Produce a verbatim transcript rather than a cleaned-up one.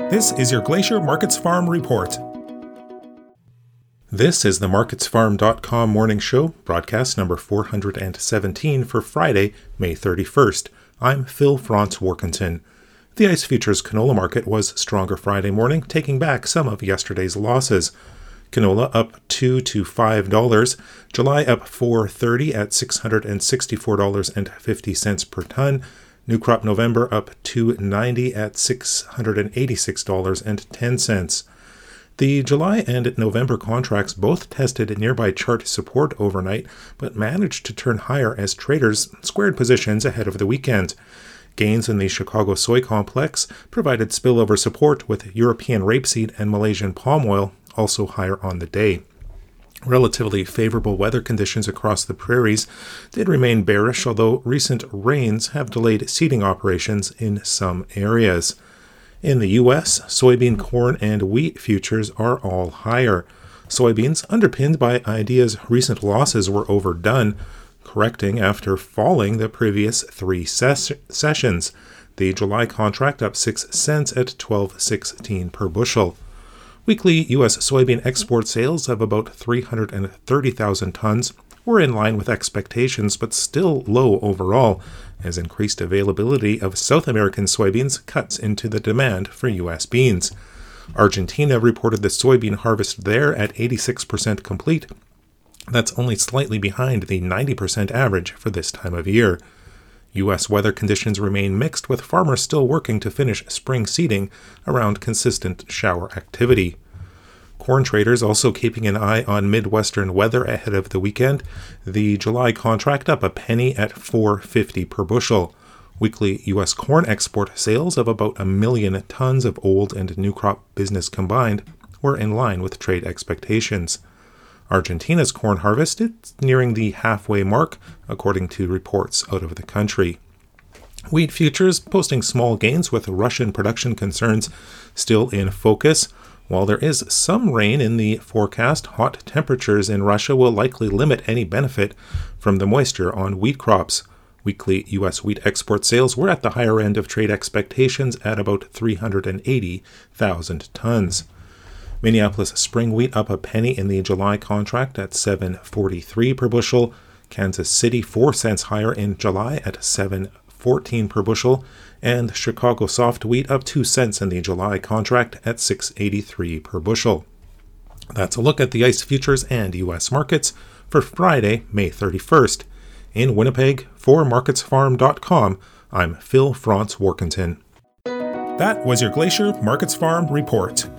This is your Glacier Markets Farm Report. This is the markets farm dot com morning show, broadcast number four hundred seventeen for Friday, May thirty-first. I'm Phil Franz Warkentin. The ICE Futures canola market was stronger Friday morning, taking back some of yesterday's losses. Canola up two to five dollars, July up four dollars and thirty cents at six hundred sixty-four dollars and fifty cents per ton. New crop November up two dollars and ninety cents at six hundred eighty-six dollars and ten cents. The July and November contracts both tested nearby chart support overnight, but managed to turn higher as traders squared positions ahead of the weekend. Gains in the Chicago soy complex provided spillover support, with European rapeseed and Malaysian palm oil also higher on the day. Relatively favorable weather conditions across the prairies did remain bearish, although recent rains have delayed seeding operations in some areas. In the U S, soybean, corn, and wheat futures are all higher. Soybeans, underpinned by ideas recent losses were overdone, correcting after falling the previous three ses- sessions. The July contract up six cents at twelve sixteen per bushel. Weekly U S soybean export sales of about three hundred thirty thousand tons were in line with expectations, but still low overall, as increased availability of South American soybeans cuts into the demand for U S beans. Argentina reported the soybean harvest there at eighty-six percent complete. That's only slightly behind the ninety percent average for this time of year. U S weather conditions remain mixed, with farmers still working to finish spring seeding around consistent shower activity. Corn traders also keeping an eye on Midwestern weather ahead of the weekend. The July contract up a penny at four dollars and fifty cents per bushel. Weekly U S corn export sales of about a million tons of old and new crop business combined were in line with trade expectations. Argentina's corn harvest is nearing the halfway mark, according to reports out of the country. Wheat futures posting small gains, with Russian production concerns still in focus. While there is some rain in the forecast, hot temperatures in Russia will likely limit any benefit from the moisture on wheat crops. Weekly U S wheat export sales were at the higher end of trade expectations at about three hundred eighty thousand tons. Minneapolis spring wheat up a penny in the July contract at seven dollars and forty-three cents per bushel. Kansas City four cents higher in July at seven dollars and fourteen cents per bushel. And Chicago soft wheat up two cents in the July contract at six dollars and eighty-three cents per bushel. That's a look at the ICE futures and U S markets for Friday, May thirty-first. In Winnipeg, for markets farm dot com, I'm Phil Franz Warkentin. That was your Glacier Markets Farm Report.